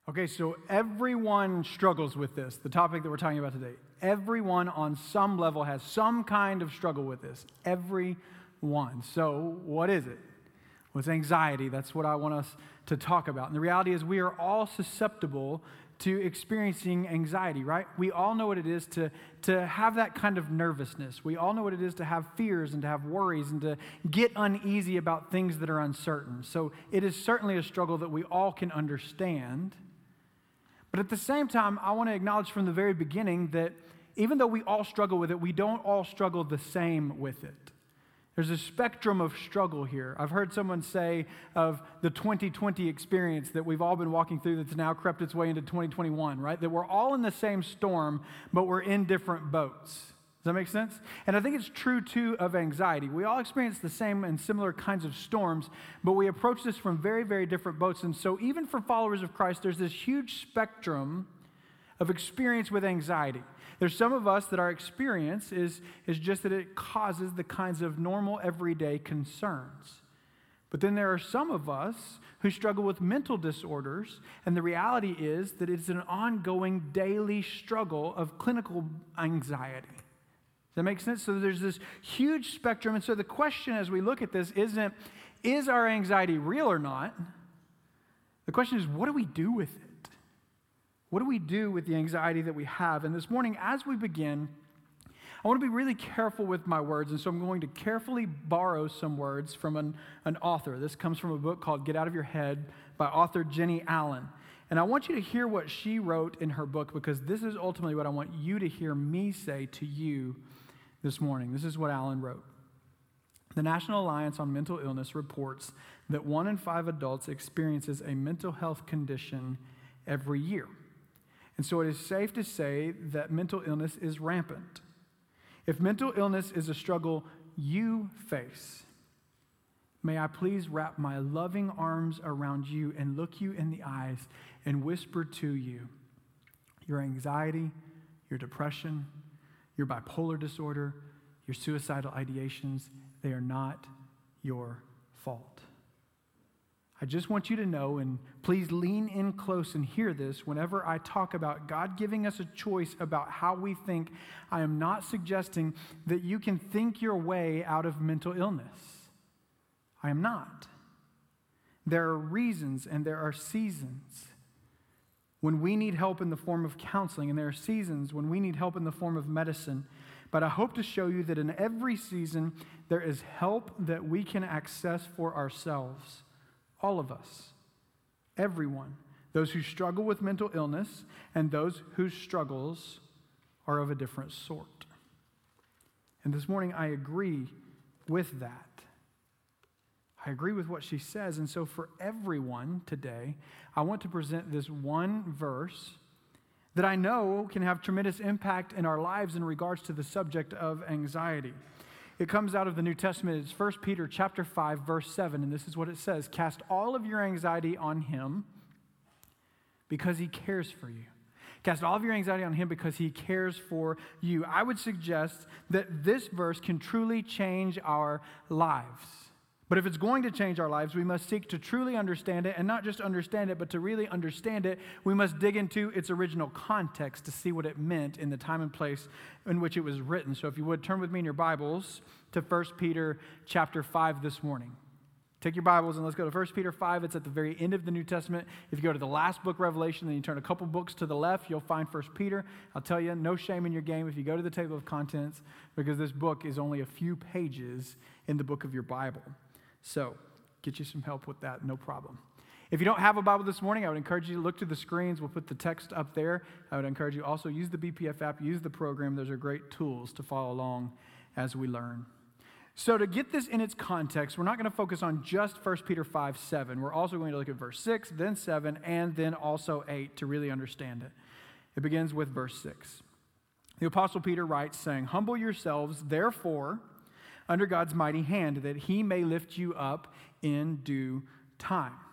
Okay, so everyone struggles with this, the topic that we're talking about today. Everyone on some level has some kind of struggle with this. Everyone. So what is it? Well, it's anxiety. That's what I want us to talk about. And the reality is we are all susceptible to experiencing anxiety, right? We all know what it is to have that kind of nervousness. We all know what it is to have fears and to have worries and to get uneasy about things that are uncertain. So it is certainly a struggle that we all can understand. But at the same time, I want to acknowledge from the very beginning that even though we all struggle with it, we don't all struggle the same with it. There's a spectrum of struggle here. I've heard someone say of the 2020 experience that we've all been walking through that's now crept its way into 2021, right? That we're all in the same storm, but we're in different boats. Does that make sense? And I think it's true, too, of anxiety. We all experience the same and similar kinds of storms, but we approach this from very, very different boats. And so even for followers of Christ, there's this huge spectrum of experience with anxiety. There's some of us that our experience is just that it causes the kinds of normal, everyday concerns. But then there are some of us who struggle with mental disorders, and the reality is that it's an ongoing daily struggle of clinical anxiety. Does that make sense? So there's this huge spectrum. And so the question as we look at this isn't, is our anxiety real or not? The question is, what do we do with it? What do we do with the anxiety that we have? And this morning, as we begin, I want to be really careful with my words. And so I'm going to carefully borrow some words from an author. This comes from a book called Get Out of Your Head by author Jennie Allen. And I want you to hear what she wrote in her book, because this is ultimately what I want you to hear me say to you this morning. This is what Allen wrote. The National Alliance on Mental Illness reports that 1 in 5 adults experiences a mental health condition every year. And so it is safe to say that mental illness is rampant. If mental illness is a struggle you face, may I please wrap my loving arms around you and look you in the eyes and whisper to you, your anxiety, your depression, your bipolar disorder, your suicidal ideations, they are not your fault. I just want you to know, and please lean in close and hear this, whenever I talk about God giving us a choice about how we think, I am not suggesting that you can think your way out of mental illness. I am not. There are reasons and there are seasons when we need help in the form of counseling, and there are seasons when we need help in the form of medicine. But I hope to show you that in every season, there is help that we can access for ourselves. All of us, everyone, those who struggle with mental illness and those whose struggles are of a different sort. And this morning, I agree with that. I agree with what she says. And so for everyone today, I want to present this one verse that I know can have tremendous impact in our lives in regards to the subject of anxiety. It comes out of the New Testament. It's 1 Peter chapter 5, verse 7, and this is what it says. Cast all of your anxiety on him because he cares for you. Cast all of your anxiety on him because he cares for you. I would suggest that this verse can truly change our lives. But if it's going to change our lives, we must seek to truly understand it, and not just understand it, but to really understand it, we must dig into its original context to see what it meant in the time and place in which it was written. So if you would, turn with me in your Bibles to 1 Peter chapter 5 this morning. Take your Bibles and let's go to 1 Peter 5. It's at the very end of the New Testament. If you go to the last book, Revelation, then you turn a couple books to the left, you'll find 1 Peter. I'll tell you, no shame in your game if you go to the table of contents, because this book is only a few pages in the book of your Bible. So, get you some help with that, no problem. If you don't have a Bible this morning, I would encourage you to look to the screens. We'll put the text up there. I would encourage you also use the BPF app, use the program. Those are great tools to follow along as we learn. So to get this in its context, we're not going to focus on just 1 Peter 5, 7. We're also going to look at verse 6, then 7, and then also 8 to really understand it. It begins with verse 6. The Apostle Peter writes, saying, "Humble yourselves, therefore, under God's mighty hand, that he may lift you up in due time."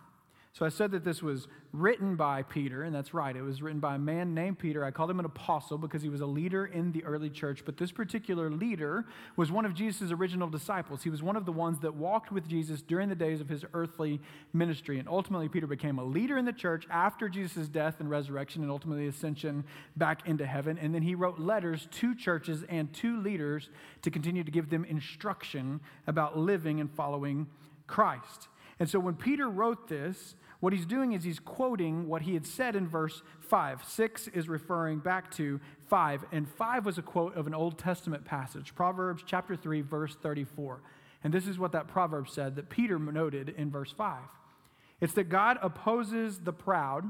So I said that this was written by Peter, and that's right. It was written by a man named Peter. I called him an apostle because he was a leader in the early church. But this particular leader was one of Jesus' original disciples. He was one of the ones that walked with Jesus during the days of his earthly ministry. And ultimately, Peter became a leader in the church after Jesus' death and resurrection and ultimately ascension back into heaven. And then he wrote letters to churches and to leaders to continue to give them instruction about living and following Christ. And so when Peter wrote this, what he's doing is he's quoting what he had said in verse 5. 6 is referring back to 5, and 5 was a quote of an Old Testament passage, Proverbs chapter 3, verse 34. And this is what that proverb said that Peter noted in verse 5. It's that God opposes the proud,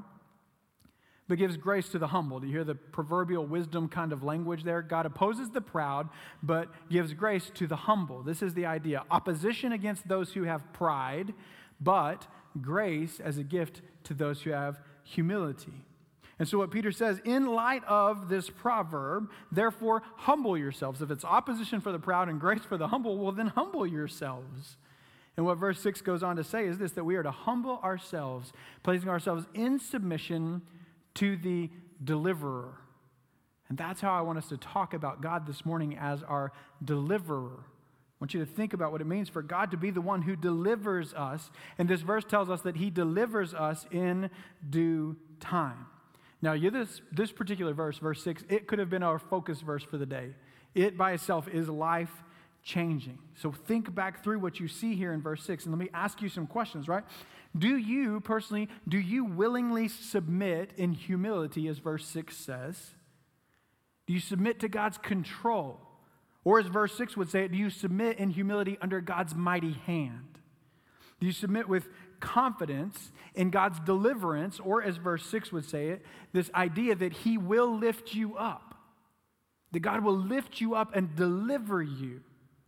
but gives grace to the humble. Do you hear the proverbial wisdom kind of language there? God opposes the proud, but gives grace to the humble. This is the idea. Opposition against those who have pride, but grace as a gift to those who have humility. And so what Peter says, in light of this proverb, therefore humble yourselves. If it's opposition for the proud and grace for the humble, well then humble yourselves. And what verse 6 goes on to say is this, that we are to humble ourselves, placing ourselves in submission to the deliverer. And that's how I want us to talk about God this morning as our deliverer. I want you to think about what it means for God to be the one who delivers us. And this verse tells us that he delivers us in due time. Now, this particular verse, verse 6, it could have been our focus verse for the day. It by itself is life-changing. So think back through what you see here in verse 6, and let me ask you some questions, right? Do you personally, willingly submit in humility, as verse 6 says? Do you submit to God's control? Or as verse 6 would say it, do you submit in humility under God's mighty hand? Do you submit with confidence in God's deliverance? Or as verse 6 would say it, this idea that he will lift you up. That God will lift you up and deliver you.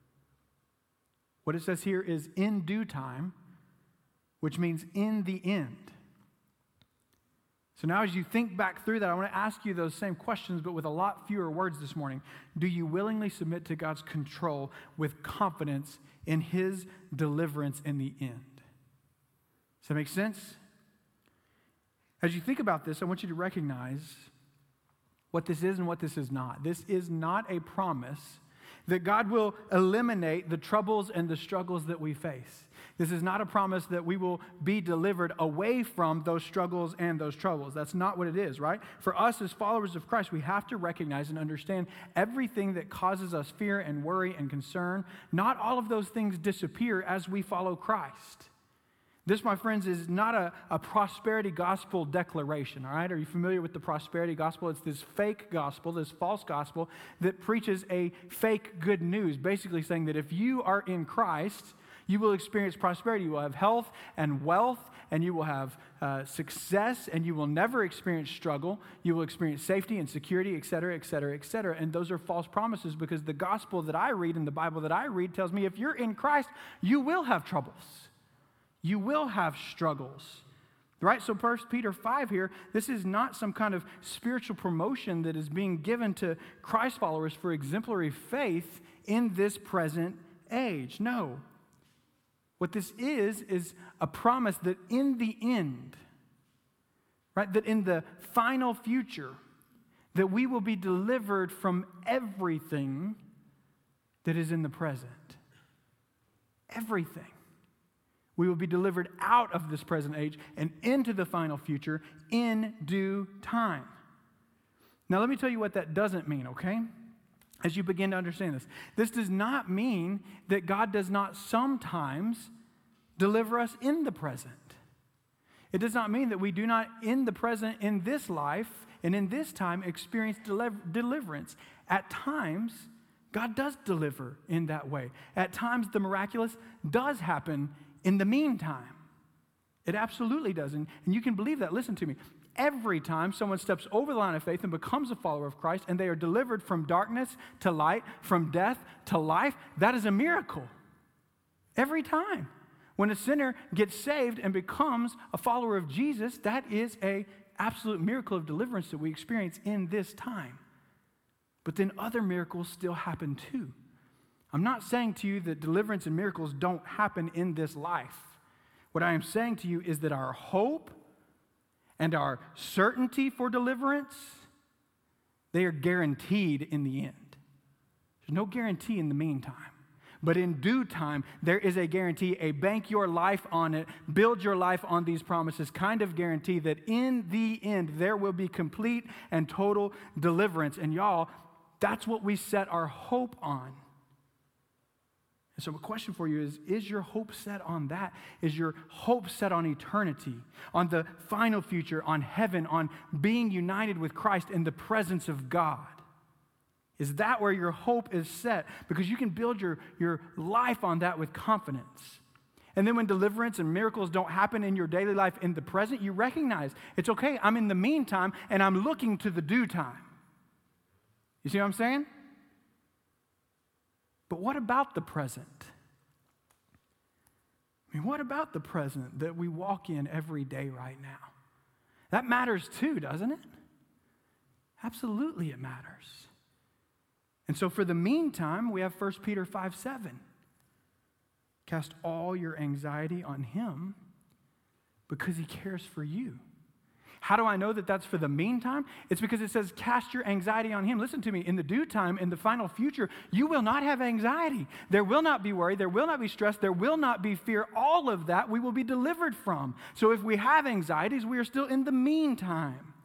What it says here is in due time, which means in the end. So now as you think back through that, I want to ask you those same questions, but with a lot fewer words this morning. Do you willingly submit to God's control with confidence in his deliverance in the end? Does that make sense? As you think about this, I want you to recognize what this is and what this is not. This is not a promise that God will eliminate the troubles and the struggles that we face. This is not a promise that we will be delivered away from those struggles and those troubles. That's not what it is, right? For us as followers of Christ, we have to recognize and understand everything that causes us fear and worry and concern. Not all of those things disappear as we follow Christ. This, my friends, is not a prosperity gospel declaration, all right? Are you familiar with the prosperity gospel? It's this fake gospel, this false gospel that preaches a fake good news, basically saying that if you are in Christ, you will experience prosperity. You will have health and wealth, and you will have success, and you will never experience struggle. You will experience safety and security, et cetera, et cetera, et cetera. And those are false promises because the gospel that I read and the Bible that I read tells me if you're in Christ, you will have troubles. You will have struggles, right? So 1 Peter 5 here, this is not some kind of spiritual promotion that is being given to Christ followers for exemplary faith in this present age. No. What this is a promise that in the end, right, that in the final future, that we will be delivered from everything that is in the present. Everything. We will be delivered out of this present age and into the final future in due time. Now, let me tell you what that doesn't mean, okay? As you begin to understand this. This does not mean that God does not sometimes deliver us in the present. It does not mean that we do not in the present, in this life, and in this time experience deliverance. At times, God does deliver in that way. At times, the miraculous does happen in the meantime. It absolutely does. And you can believe that. Listen to me. Every time someone steps over the line of faith and becomes a follower of Christ and they are delivered from darkness to light, from death to life, that is a miracle. Every time. When a sinner gets saved and becomes a follower of Jesus, that is an absolute miracle of deliverance that we experience in this time. But then other miracles still happen too. I'm not saying to you that deliverance and miracles don't happen in this life. What I am saying to you is that our hope and our certainty for deliverance, they are guaranteed in the end. There's no guarantee in the meantime. But in due time, there is a guarantee, a bank your life on it, build your life on these promises kind of guarantee that in the end, there will be complete and total deliverance. And y'all, that's what we set our hope on. And so a question for you is your hope set on that? Is your hope set on eternity, on the final future, on heaven, on being united with Christ in the presence of God? Is that where your hope is set? Because you can build your life on that with confidence. And then when deliverance and miracles don't happen in your daily life in the present, you recognize it's okay, I'm in the meantime, and I'm looking to the due time. You see what I'm saying? But what about the present? I mean, what about the present that we walk in every day right now? That matters too, doesn't it? Absolutely it matters. And so for the meantime, we have 1 Peter 5:7. Cast all your anxiety on him because he cares for you. How do I know that that's for the meantime? It's because it says cast your anxiety on him. Listen to me, in the due time, in the final future, you will not have anxiety. There will not be worry. There will not be stress. There will not be fear. All of that we will be delivered from. So if we have anxieties, we are still in the meantime.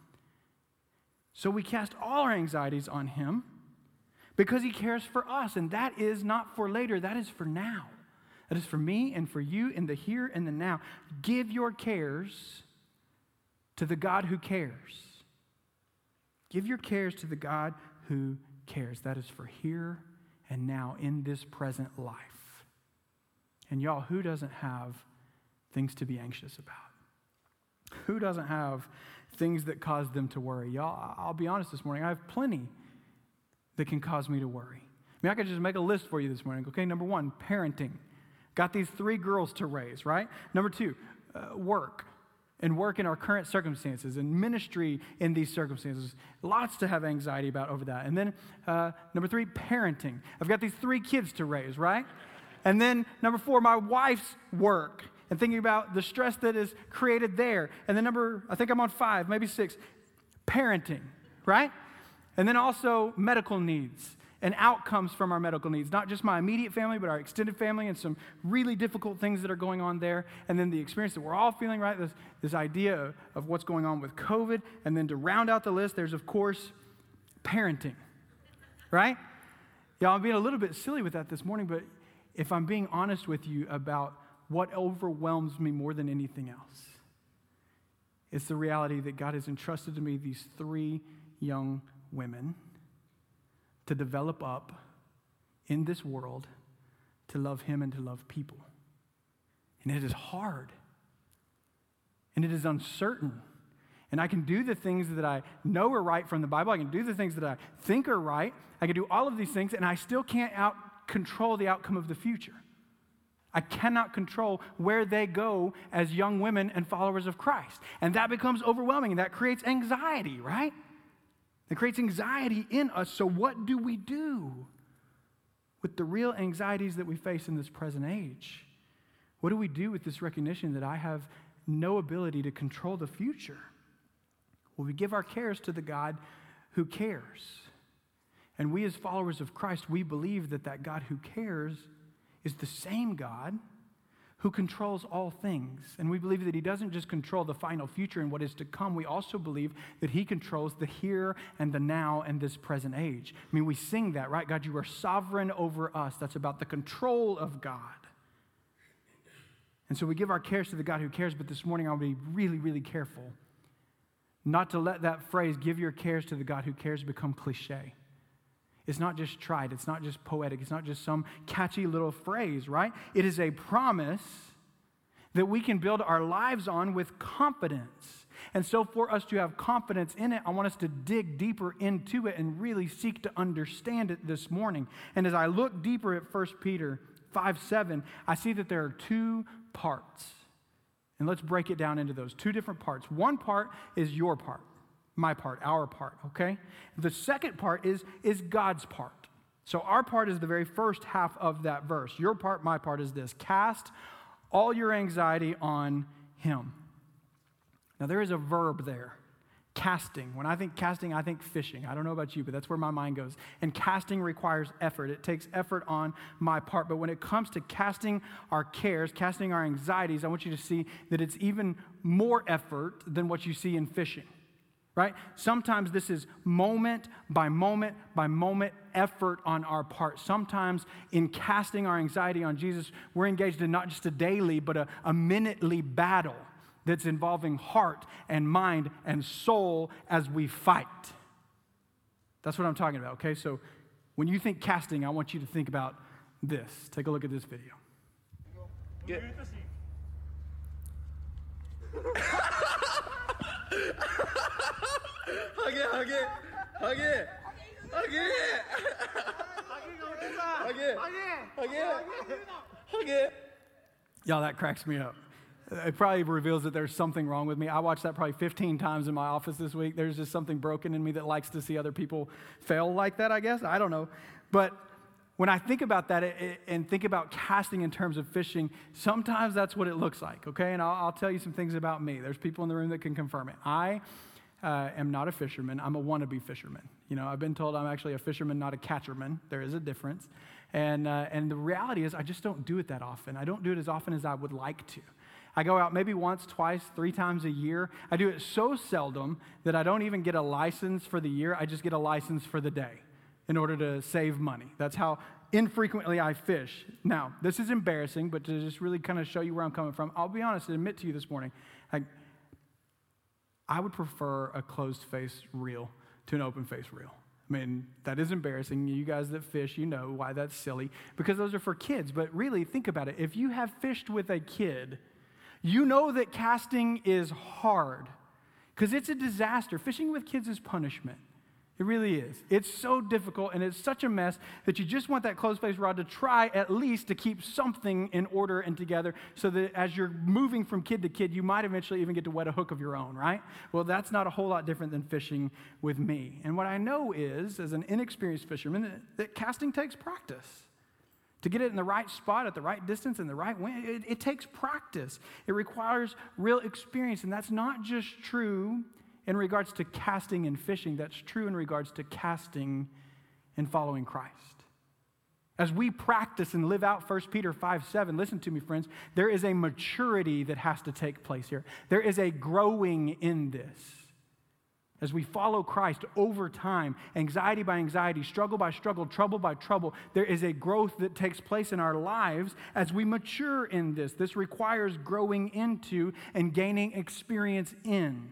So we cast all our anxieties on him because he cares for us, and that is not for later, that is for now. That is for me and for you in the here and the now. Give your cares to the God who cares. Give your cares to the God who cares. That is for here and now in this present life. And y'all, who doesn't have things to be anxious about? Who doesn't have things that cause them to worry? Y'all, I'll be honest this morning, I have plenty that can cause me to worry. I mean, I could just make a list for you this morning. Okay, number one, parenting. Got these 3 girls to raise, right? Number 2, work. And work in our current circumstances and ministry in these circumstances. Lots to have anxiety about over that. And then number 3, parenting. I've got these 3 kids to raise, right? And then number 4, my wife's work and thinking about the stress that is created there. And then I think I'm on 5, maybe 6, parenting, right? And then also medical needs and outcomes from our medical needs. Not just my immediate family, but our extended family and some really difficult things that are going on there. And then the experience that we're all feeling, right? This idea of what's going on with COVID. And then to round out the list, there's, of course, parenting, right? Yeah, I'm being a little bit silly with that this morning, but if I'm being honest with you about what overwhelms me more than anything else, it's the reality that God has entrusted to me these 3 young women to develop up in this world to love him and to love people. And it is hard. And it is uncertain. And I can do the things that I know are right from the Bible. I can do the things that I think are right. I can do all of these things, and I still can't control the outcome of the future. I cannot control where they go as young women and followers of Christ. And that becomes overwhelming, and that creates anxiety, right? It creates anxiety in us. So what do we do with the real anxieties that we face in this present age? What do we do with this recognition that I have no ability to control the future? Well, we give our cares to the God who cares. And we as followers of Christ, we believe that God who cares is the same God who controls all things. And we believe that he doesn't just control the final future and what is to come. We also believe that he controls the here and the now and this present age. I mean, we sing that, right? God, you are sovereign over us. That's about the control of God. And so we give our cares to the God who cares, but this morning I'll be really, really careful not to let that phrase, give your cares to the God who cares, become cliche. It's not just trite. It's not just poetic. It's not just some catchy little phrase, right? It is a promise that we can build our lives on with confidence. And so for us to have confidence in it, I want us to dig deeper into it and really seek to understand it this morning. And as I look deeper at 1 Peter 5:7, I see that there are 2 parts. And let's break it down into those 2 different parts. One part is your part. My part, our part, okay? The second part is God's part. So our part is the very first half of that verse. Your part, my part is this. Cast all your anxiety on him. Now, there is a verb there, casting. When I think casting, I think fishing. I don't know about you, but that's where my mind goes. And casting requires effort. It takes effort on my part. But when it comes to casting our cares, casting our anxieties, I want you to see that it's even more effort than what you see in fishing, right? Sometimes this is moment by moment by moment effort on our part. Sometimes in casting our anxiety on Jesus, we're engaged in not just a daily, but a minutely battle that's involving heart and mind and soul as we fight. That's what I'm talking about, okay? So when you think casting, I want you to think about this. Take a look at this video. Get. Hug it, hug it, hug it, hug it, hug it, hug it, hug it. Y'all, that cracks me up. It probably reveals that there's something wrong with me. I watched that probably 15 times in my office this week. There's just something broken in me that likes to see other people fail like that, I guess. I don't know. But when I think about that and think about casting in terms of fishing, sometimes that's what it looks like, okay? And I'll tell you some things about me. There's people in the room that can confirm it. I am not a fisherman. I'm a wannabe fisherman. You know, I've been told I'm actually a fisherman, not a catcherman. There is a difference. And the reality is I just don't do it that often. I don't do it as often as I would like to. I go out maybe once, twice, 3 times a year. I do it so seldom that I don't even get a license for the year. I just get a license for the day in order to save money. That's how infrequently I fish. Now, this is embarrassing, but to just really kind of show you where I'm coming from, I'll be honest and admit to you this morning, I would prefer a closed-face reel to an open-face reel. I mean, that is embarrassing. You guys that fish, you know why that's silly, because those are for kids. But really, think about it. If you have fished with a kid, you know that casting is hard because it's a disaster. Fishing with kids is punishment. It really is. It's so difficult and it's such a mess that you just want that closed-face rod to try at least to keep something in order and together so that as you're moving from kid to kid, you might eventually even get to wet a hook of your own, right? Well, that's not a whole lot different than fishing with me. And what I know is, as an inexperienced fisherman, that casting takes practice. To get it in the right spot, at the right distance, in the right wind, it takes practice. It requires real experience, and that's not just true in regards to casting and fishing. That's true in regards to casting and following Christ. As we practice and live out 1 Peter 5:7, listen to me, friends, there is a maturity that has to take place here. There is a growing in this. As we follow Christ over time, anxiety by anxiety, struggle by struggle, trouble by trouble, there is a growth that takes place in our lives as we mature in this. This requires growing into and gaining experience in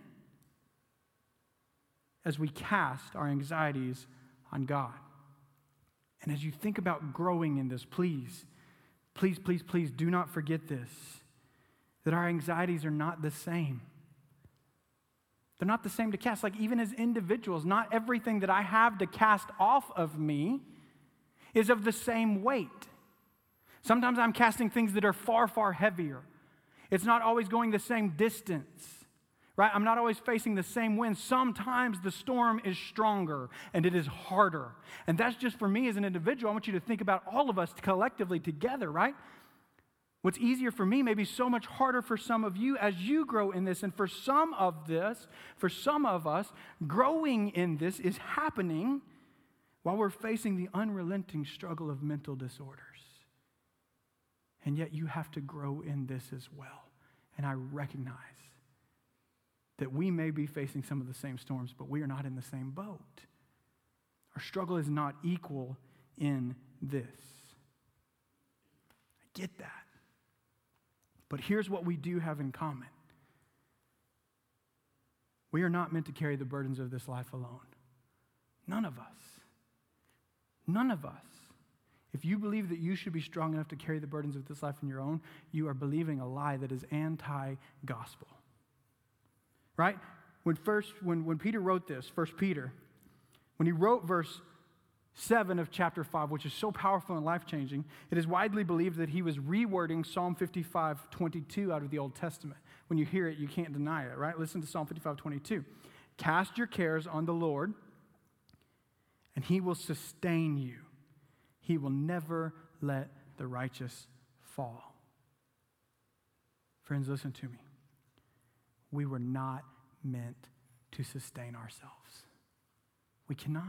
as we cast our anxieties on God. And as you think about growing in this, please do not forget this, that our anxieties are not the same. They're not the same to cast. Like even as individuals, not everything that I have to cast off of me is of the same weight. Sometimes I'm casting things that are far, far heavier. It's not always going the same distance, right? I'm not always facing the same wind. Sometimes the storm is stronger and it is harder. And that's just for me as an individual. I want you to think about all of us collectively together, right? What's easier for me may be so much harder for some of you as you grow in this. And for some of us, growing in this is happening while we're facing the unrelenting struggle of mental disorders. And yet you have to grow in this as well. And I recognize that we may be facing some of the same storms, but we are not in the same boat. Our struggle is not equal in this. I get that. But here's what we do have in common. We are not meant to carry the burdens of this life alone. None of us. None of us. If you believe that you should be strong enough to carry the burdens of this life on your own, you are believing a lie that is anti-gospel. Right? When Peter wrote this, 1 Peter, when he wrote verse 7 of chapter 5, which is so powerful and life-changing, it is widely believed that he was rewording Psalm 55:22 out of the Old Testament. When you hear it, you can't deny it, right? Listen to Psalm 55:22. Cast your cares on the Lord, and he will sustain you. He will never let the righteous fall. Friends, listen to me. We were not meant to sustain ourselves. We cannot.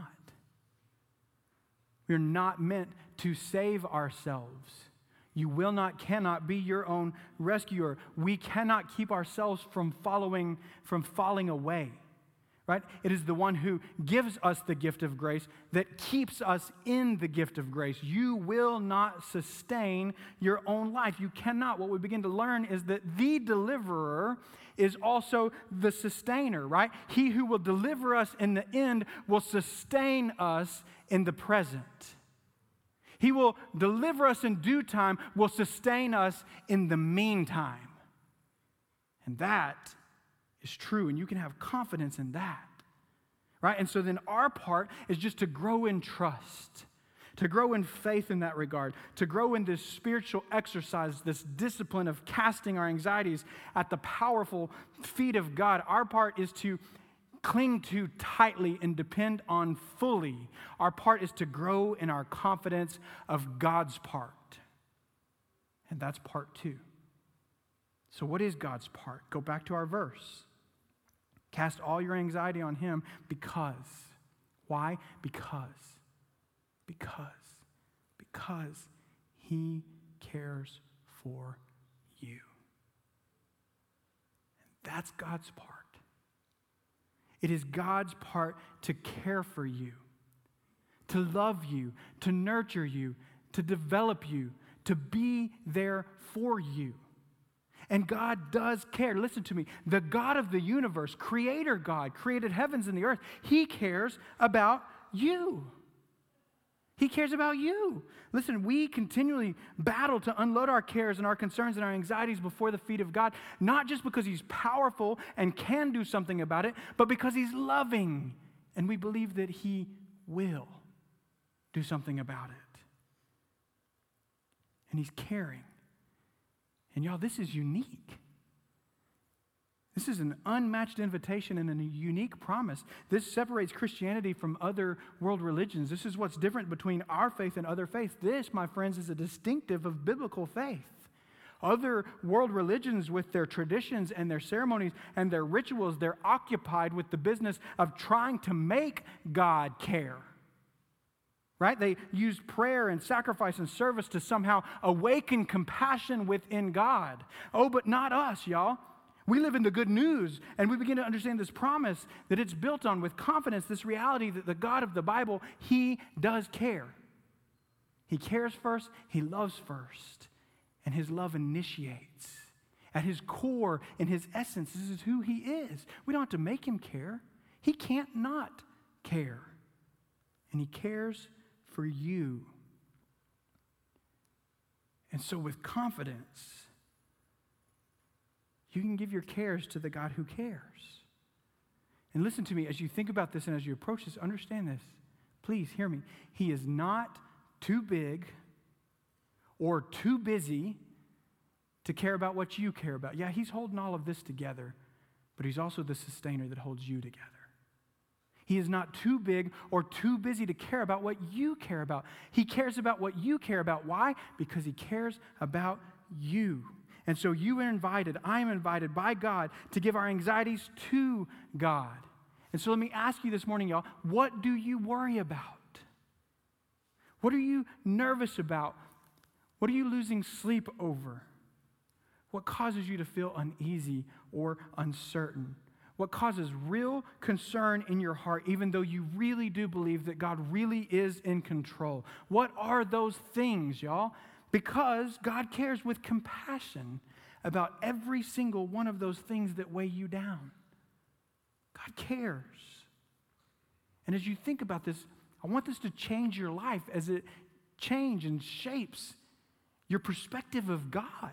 We are not meant to save ourselves. You will not, cannot be your own rescuer. We cannot keep ourselves from falling away. Right? It is the one who gives us the gift of grace that keeps us in the gift of grace. You will not sustain your own life. You cannot. What we begin to learn is that the deliverer is also the sustainer, right? He who will deliver us in the end will sustain us in the present. He will deliver us in due time, will sustain us in the meantime. And that is true, and you can have confidence in that, right? And so then our part is just to grow in trust, to grow in faith in that regard, to grow in this spiritual exercise, this discipline of casting our anxieties at the powerful feet of God. Our part is to cling to tightly and depend on fully. Our part is to grow in our confidence of God's part, and that's part 2. So what is God's part? Go back to our verse. Cast all your anxiety on him because. Why? Because he cares for you. And that's God's part. It is God's part to care for you, to love you, to nurture you, to develop you, to be there for you. And God does care. Listen to me. The God of the universe, Creator God, created heavens and the earth. He cares about you. He cares about you. Listen, we continually battle to unload our cares and our concerns and our anxieties before the feet of God, not just because He's powerful and can do something about it, but because He's loving. And we believe that He will do something about it. And He's caring. And y'all, this is unique. This is an unmatched invitation and a unique promise. This separates Christianity from other world religions. This is what's different between our faith and other faiths. This, my friends, is a distinctive of biblical faith. Other world religions, with their traditions and their ceremonies and their rituals, they're occupied with the business of trying to make God care. Right? They use prayer and sacrifice and service to somehow awaken compassion within God. Oh, but not us, y'all. We live in the good news, and we begin to understand this promise that it's built on with confidence, this reality that the God of the Bible, He does care. He cares first, He loves first, and His love initiates. At His core, in His essence, this is who He is. We don't have to make Him care. He can't not care. And He cares for you. And so with confidence, you can give your cares to the God who cares. And listen to me, as you think about this and as you approach this, understand this. Please hear me. He is not too big or too busy to care about what you care about. Yeah, He's holding all of this together, but He's also the sustainer that holds you together. He is not too big or too busy to care about what you care about. He cares about what you care about. Why? Because He cares about you. And so you are invited, I am invited by God to give our anxieties to God. And so let me ask you this morning, y'all, what do you worry about? What are you nervous about? What are you losing sleep over? What causes you to feel uneasy or uncertain? What causes real concern in your heart, even though you really do believe that God really is in control? What are those things, y'all? Because God cares with compassion about every single one of those things that weigh you down. God cares. And as you think about this, I want this to change your life as it changes and shapes your perspective of God.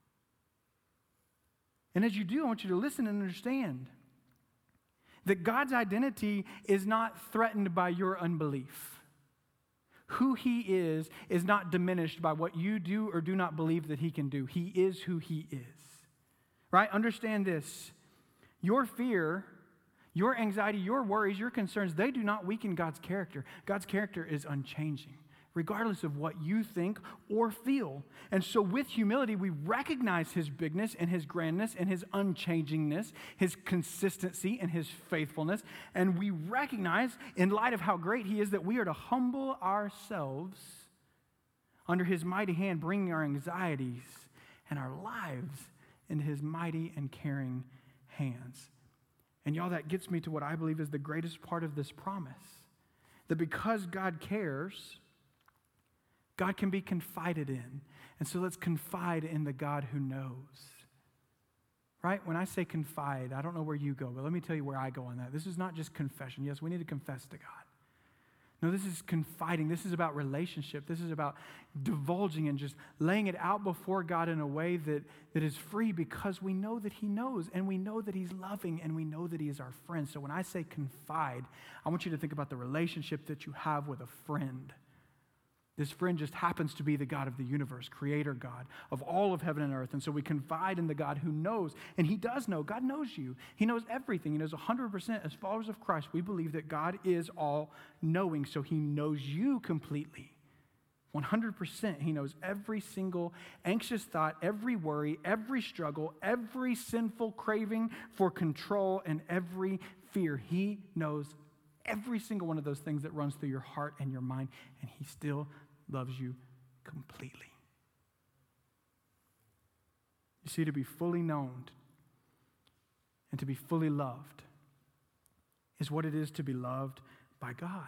And as you do, I want you to listen and understand that God's identity is not threatened by your unbelief. Who He is not diminished by what you do or do not believe that He can do. He is who He is. Right? Understand this. Your fear, your anxiety, your worries, your concerns, they do not weaken God's character. God's character is unchanging. regardless of what you think or feel. And so with humility, we recognize his bigness and his grandness and his unchangingness, his consistency and his faithfulness. And we recognize, in light of how great he is, that we are to humble ourselves under his mighty hand, bringing our anxieties and our lives into his mighty and caring hands. And y'all, that gets me to what I believe is the greatest part of this promise. That because God cares, God can be confided in. And so let's confide in the God who knows. Right? When I say confide, I don't know where you go, but let me tell you where I go on that. This is not just confession. Yes, we need to confess to God. No, this is confiding. This is about relationship. This is about divulging and just laying it out before God in a way that is free, because we know that he knows, and we know that he's loving, and we know that he is our friend. So when I say confide, I want you to think about the relationship that you have with a friend. This friend just happens to be the God of the universe, creator God of all of heaven and earth. And so we confide in the God who knows, and he does know. God knows you. He knows everything. He knows 100%. As followers of Christ, we believe that God is all-knowing, so he knows you completely. 100%. He knows every single anxious thought, every worry, every struggle, every sinful craving for control, and every fear. He knows every single one of those things that runs through your heart and your mind, and he still loves you completely. You see, to be fully known and to be fully loved is what it is to be loved by God.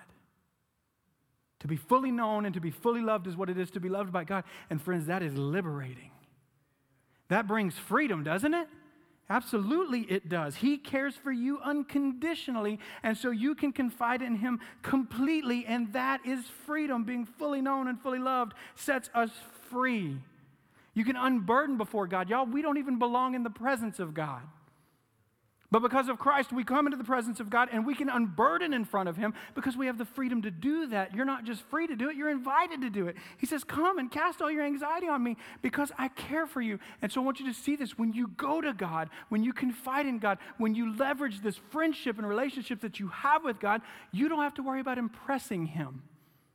To be fully known and to be fully loved is what it is to be loved by God. And friends, that is liberating. That brings freedom, doesn't it? Absolutely it does. He cares for you unconditionally, and so you can confide in him completely, and that is freedom. Being fully known and fully loved sets us free. You can unburden before God. Y'all, we don't even belong in the presence of God. But because of Christ, we come into the presence of God, and we can unburden in front of him because we have the freedom to do that. You're not just free to do it, you're invited to do it. He says, come and cast all your anxiety on me because I care for you. And so I want you to see this. When you go to God, when you confide in God, when you leverage this friendship and relationship that you have with God, you don't have to worry about impressing him.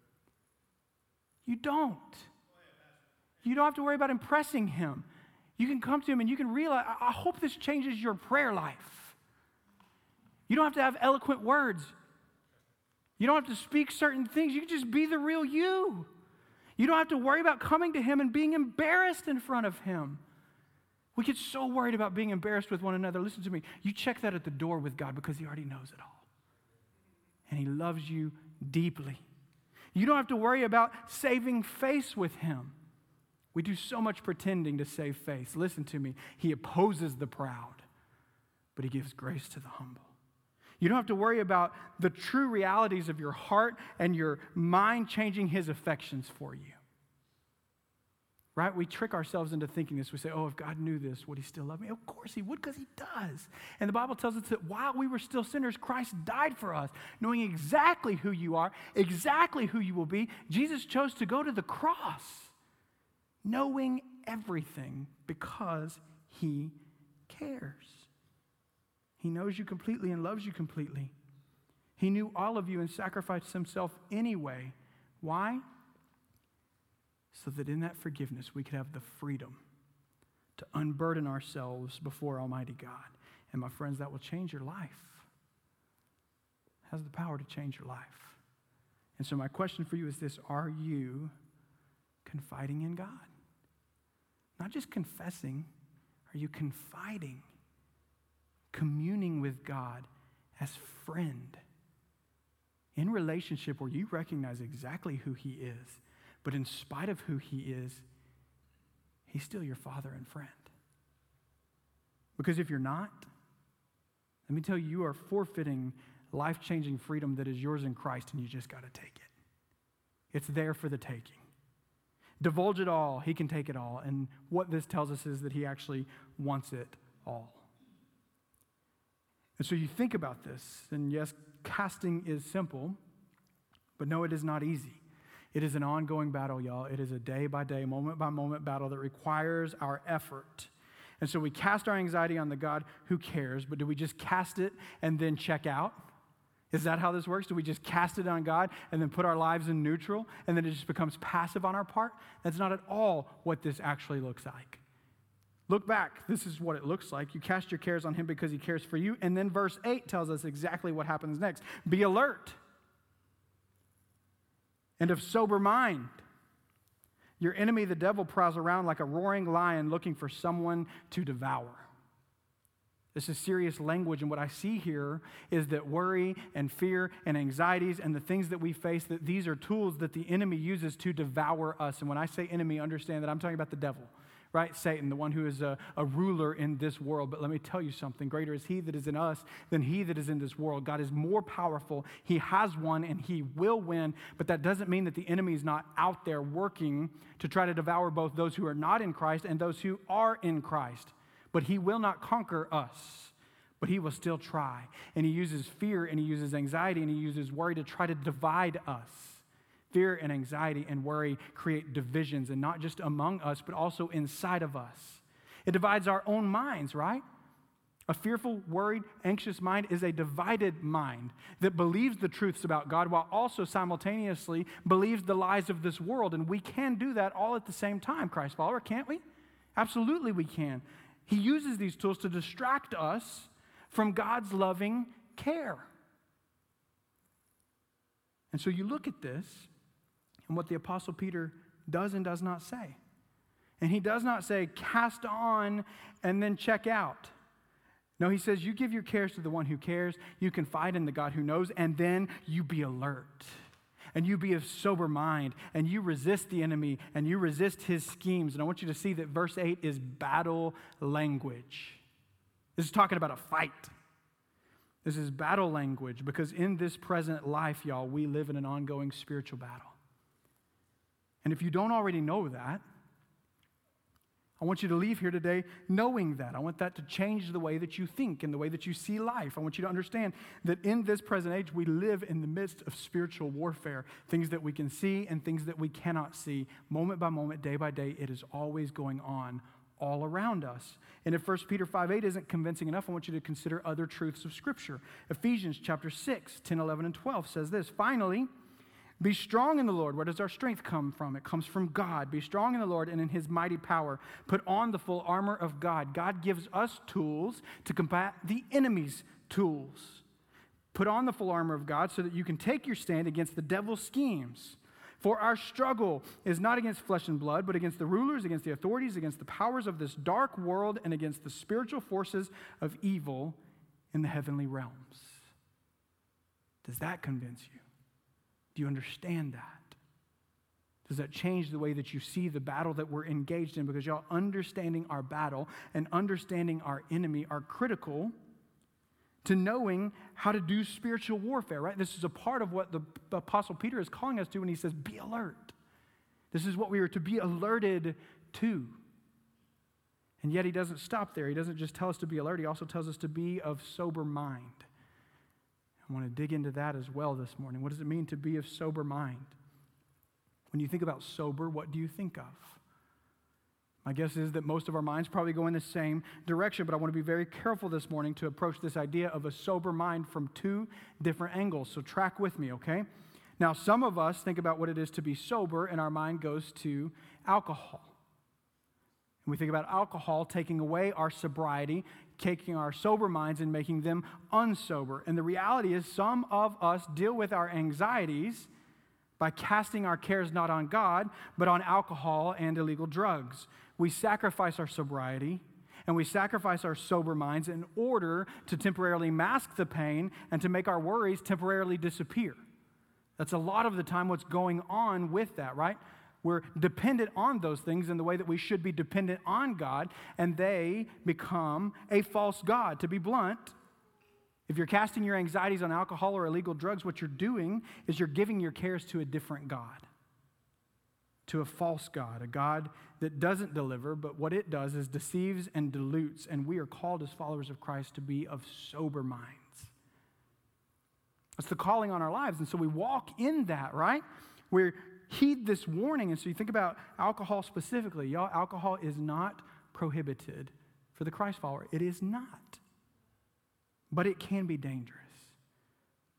You don't. You don't have to worry about impressing him. You can come to him and you can realize, I hope this changes your prayer life. You don't have to have eloquent words. You don't have to speak certain things. You can just be the real you. You don't have to worry about coming to him and being embarrassed in front of him. We get so worried about being embarrassed with one another. Listen to me. You check that at the door with God because he already knows it all. And he loves you deeply. You don't have to worry about saving face with him. We do so much pretending to save face. Listen to me. He opposes the proud, but he gives grace to the humble. You don't have to worry about the true realities of your heart and your mind changing his affections for you. Right? We trick ourselves into thinking this. We say, oh, if God knew this, would he still love me? Of course he would, because he does. And the Bible tells us that while we were still sinners, Christ died for us, knowing exactly who you are, exactly who you will be. Jesus chose to go to the cross, knowing everything because he cares. He knows you completely and loves you completely. He knew all of you and sacrificed himself anyway. Why? So that in that forgiveness we could have the freedom to unburden ourselves before Almighty God. And my friends, that will change your life. It has the power to change your life. And so my question for you is this: are you confiding in God? Not just confessing, are you confiding? Communing with God as friend in relationship where you recognize exactly who he is, but in spite of who he is, he's still your father and friend. Because if you're not, let me tell you, you are forfeiting life-changing freedom that is yours in Christ, and you just got to take it. It's there for the taking. Divulge it all, he can take it all. And what this tells us is that he actually wants it all. And so you think about this, and yes, casting is simple, but no, it is not easy. It is an ongoing battle, y'all. It is a day-by-day, moment-by-moment battle that requires our effort. And so we cast our anxiety on the God who cares, but do we just cast it and then check out? Is that how this works? Do we just cast it on God and then put our lives in neutral and then it just becomes passive on our part? That's not at all what this actually looks like. Look back. This is what it looks like. You cast your cares on him because he cares for you. And then verse 8 tells us exactly what happens next. Be alert and of sober mind. Your enemy, the devil, prowls around like a roaring lion looking for someone to devour. This is serious language, and what I see here is that worry and fear and anxieties and the things that we face, that these are tools that the enemy uses to devour us. And when I say enemy, understand that I'm talking about the devil, right? Satan, the one who is a ruler in this world. But let me tell you something. Greater is he that is in us than he that is in this world. God is more powerful. He has won, and he will win. But that doesn't mean that the enemy is not out there working to try to devour both those who are not in Christ and those who are in Christ. But he will not conquer us, but he will still try. And he uses fear, and he uses anxiety, and he uses worry to try to divide us. Fear and anxiety and worry create divisions, and not just among us, but also inside of us. It divides our own minds, right? A fearful, worried, anxious mind is a divided mind that believes the truths about God while also simultaneously believes the lies of this world. And we can do that all at the same time, Christ follower, can't we? Absolutely we can. He uses these tools to distract us from God's loving care. And so you look at this and what the Apostle Peter does and does not say. And he does not say, cast on and then check out. No, he says, you give your cares to the one who cares, you confide in the God who knows, and then you be alert. And you be of sober mind, and you resist the enemy, and you resist his schemes. And I want you to see that verse 8 is battle language. This is talking about a fight. This is battle language, because in this present life, y'all, we live in an ongoing spiritual battle. And if you don't already know that, I want you to leave here today knowing that. I want that to change the way that you think and the way that you see life. I want you to understand that in this present age, we live in the midst of spiritual warfare. Things that we can see and things that we cannot see. Moment by moment, day by day, it is always going on all around us. And if 1 Peter 5:8 isn't convincing enough, I want you to consider other truths of Scripture. Ephesians chapter 6, 10, 11, and 12 says this, finally, be strong in the Lord. Where does our strength come from? It comes from God. Be strong in the Lord and in his mighty power. Put on the full armor of God. God gives us tools to combat the enemy's tools. Put on the full armor of God so that you can take your stand against the devil's schemes. For our struggle is not against flesh and blood, but against the rulers, against the authorities, against the powers of this dark world, and against the spiritual forces of evil in the heavenly realms. Does that convince you? Do you understand that? Does that change the way that you see the battle that we're engaged in? Because y'all, understanding our battle and understanding our enemy are critical to knowing how to do spiritual warfare, right? This is a part of what the Apostle Peter is calling us to when he says, be alert. This is what we are to be alerted to. And yet he doesn't stop there. He doesn't just tell us to be alert. He also tells us to be of sober mind. I want to dig into that as well this morning. What does it mean to be of sober mind? When you think about sober, what do you think of? My guess is that most of our minds probably go in the same direction, but I want to be very careful this morning to approach this idea of a sober mind from two different angles. So track with me, okay? Now, some of us think about what it is to be sober, and our mind goes to alcohol. And we think about alcohol taking away our sobriety, taking our sober minds and making them unsober. And the reality is some of us deal with our anxieties by casting our cares not on God, but on alcohol and illegal drugs. We sacrifice our sobriety and we sacrifice our sober minds in order to temporarily mask the pain and to make our worries temporarily disappear. That's a lot of the time what's going on with that, right? We're dependent on those things in the way that we should be dependent on God, and they become a false God. To be blunt, if you're casting your anxieties on alcohol or illegal drugs, what you're doing is you're giving your cares to a different God, to a false God, a God that doesn't deliver, but what it does is deceives and dilutes, and we are called as followers of Christ to be of sober minds. That's the calling on our lives, and so we walk in that, right? We're heed this warning. And so you think about alcohol specifically. Y'all, alcohol is not prohibited for the Christ follower. It is not. But it can be dangerous.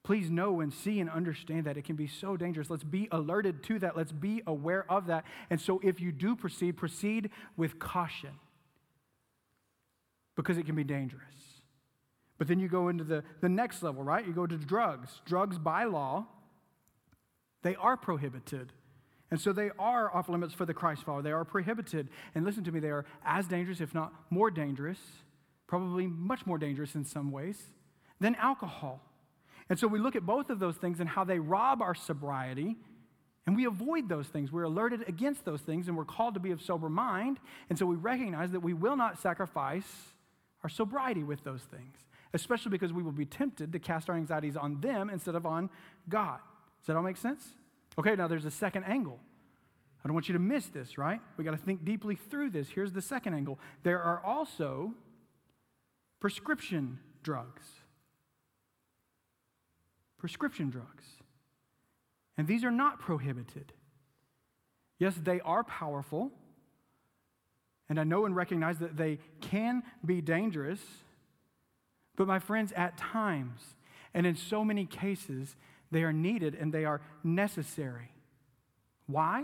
Please know and see and understand that it can be so dangerous. Let's be alerted to that. Let's be aware of that. And so if you do proceed with caution because it can be dangerous. But then you go into the next level, right? You go to drugs. Drugs by law, they are prohibited. And so they are off limits for the Christ follower. They are prohibited. And listen to me, they are as dangerous, if not more dangerous, probably much more dangerous in some ways, than alcohol. And so we look at both of those things and how they rob our sobriety, and we avoid those things. We're alerted against those things, and we're called to be of sober mind. And so we recognize that we will not sacrifice our sobriety with those things, especially because we will be tempted to cast our anxieties on them instead of on God. Does that all make sense? Okay, now there's a second angle. I don't want you to miss this, right? We got to think deeply through this. Here's the second angle. There are also prescription drugs. Prescription drugs. And these are not prohibited. Yes, they are powerful. And I know and recognize that they can be dangerous. But my friends, at times, and in so many cases, they are needed and they are necessary. Why?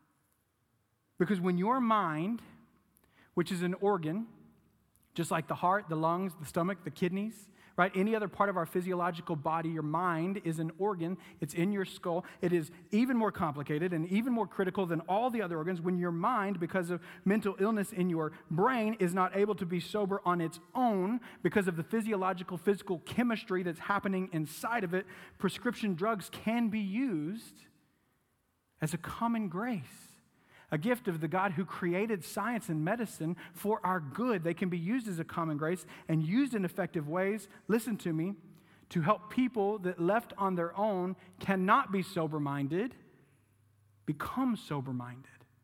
Because when your mind, which is an organ, just like the heart, the lungs, the stomach, the kidneys, right? Any other part of our physiological body, your mind is an organ. It's in your skull. It is even more complicated and even more critical than all the other organs. When your mind, because of mental illness in your brain, is not able to be sober on its own because of the physiological, physical chemistry that's happening inside of it, prescription drugs can be used as a common grace. A gift of the God who created science and medicine for our good. They can be used as a common grace and used in effective ways, listen to me, to help people that left on their own cannot be sober-minded, become sober-minded.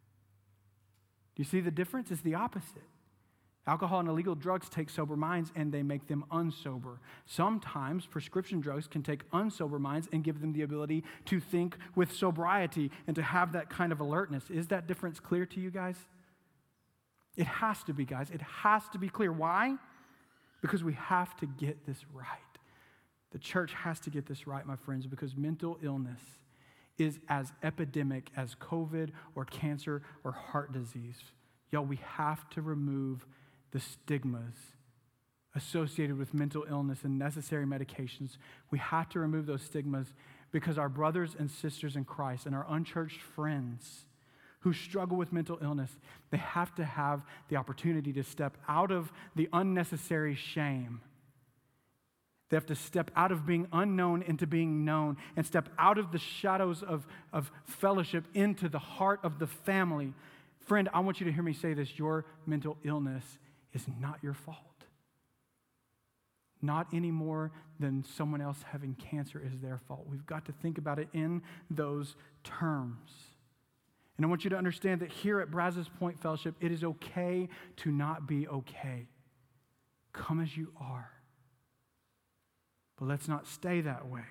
Do you see the difference? It's the opposite. Alcohol and illegal drugs take sober minds and they make them unsober. Sometimes prescription drugs can take unsober minds and give them the ability to think with sobriety and to have that kind of alertness. Is that difference clear to you guys? It has to be, guys. It has to be clear. Why? Because we have to get this right. The church has to get this right, my friends, because mental illness is as epidemic as COVID or cancer or heart disease. Y'all, we have to remove the stigmas associated with mental illness and necessary medications. We have to remove those stigmas because our brothers and sisters in Christ and our unchurched friends who struggle with mental illness, they have to have the opportunity to step out of the unnecessary shame. They have to step out of being unknown into being known and step out of the shadows of fellowship into the heart of the family. Friend, I want you to hear me say this. Your mental illness is not your fault. Not any more than someone else having cancer is their fault. We've got to think about it in those terms. And I want you to understand that here at Brazos Point Fellowship, it is okay to not be okay. Come as you are. But let's not stay that way.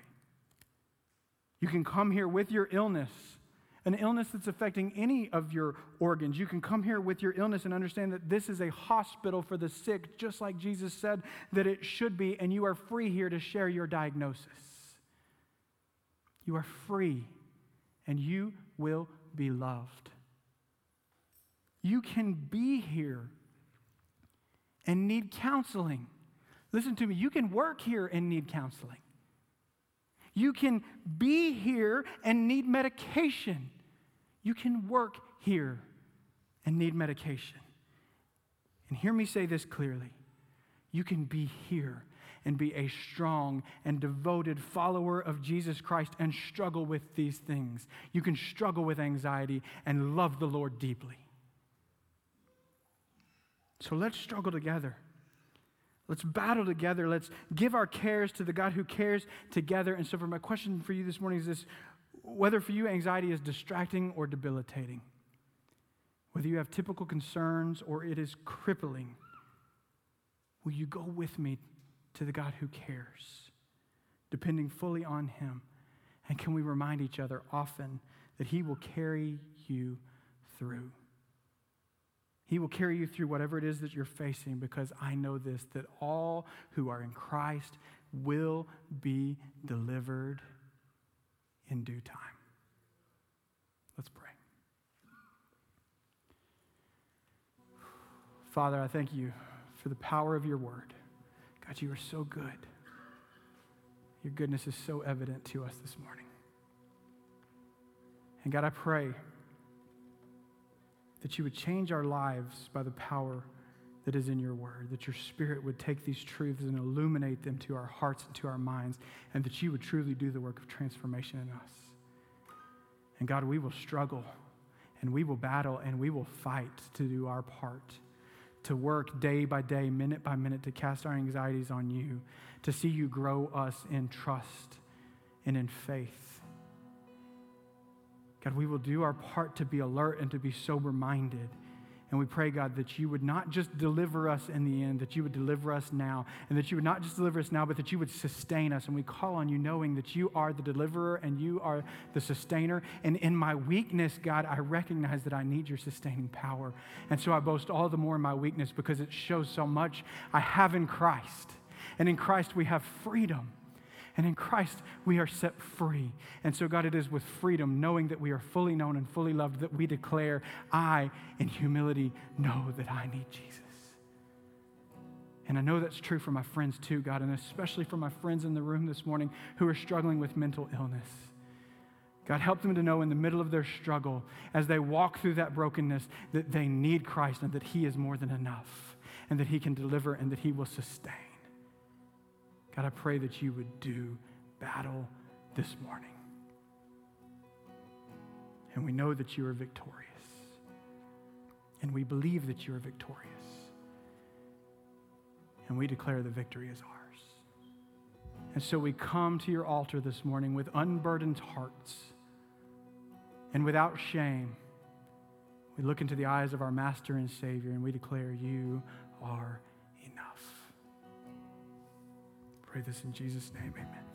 You can come here with your illness, an illness that's affecting any of your organs. You can come here with your illness and understand that this is a hospital for the sick, just like Jesus said that it should be, and you are free here to share your diagnosis. You are free, and you will be loved. You can be here and need counseling. Listen to me, you can work here and need counseling. You can be here and need medication. You can work here and need medication. And hear me say this clearly. You can be here and be a strong and devoted follower of Jesus Christ and struggle with these things. You can struggle with anxiety and love the Lord deeply. So let's struggle together. Let's battle together. Let's give our cares to the God who cares together. And so my question for you this morning is this: whether for you anxiety is distracting or debilitating, whether you have typical concerns or it is crippling, will you go with me to the God who cares, depending fully on Him? And can we remind each other often that He will carry you through? He will carry you through whatever it is that you're facing, because I know this, that all who are in Christ will be delivered in due time. Let's pray. Father, I thank you for the power of your word. God, you are so good. Your goodness is so evident to us this morning. And God, I pray that you would change our lives by the power that is in your word, that your Spirit would take these truths and illuminate them to our hearts and to our minds, and that you would truly do the work of transformation in us. And God, we will struggle, and we will battle, and we will fight to do our part, to work day by day, minute by minute, to cast our anxieties on you, to see you grow us in trust and in faith. God, we will do our part to be alert and to be sober-minded. And we pray, God, that you would not just deliver us in the end, that you would deliver us now, and that you would not just deliver us now, but that you would sustain us. And we call on you knowing that you are the deliverer and you are the sustainer. And in my weakness, God, I recognize that I need your sustaining power. And so I boast all the more in my weakness because it shows so much I have in Christ. And in Christ we have freedom. And in Christ, we are set free. And so, God, it is with freedom, knowing that we are fully known and fully loved, that we declare, I, in humility, know that I need Jesus. And I know that's true for my friends too, God, and especially for my friends in the room this morning who are struggling with mental illness. God, help them to know in the middle of their struggle, as they walk through that brokenness, that they need Christ and that he is more than enough, and that he can deliver and that he will sustain. God, I pray that you would do battle this morning. And we know that you are victorious. And we believe that you are victorious. And we declare the victory is ours. And so we come to your altar this morning with unburdened hearts and without shame. We look into the eyes of our Master and Savior and we declare you are enough. Pray this in Jesus' name, amen.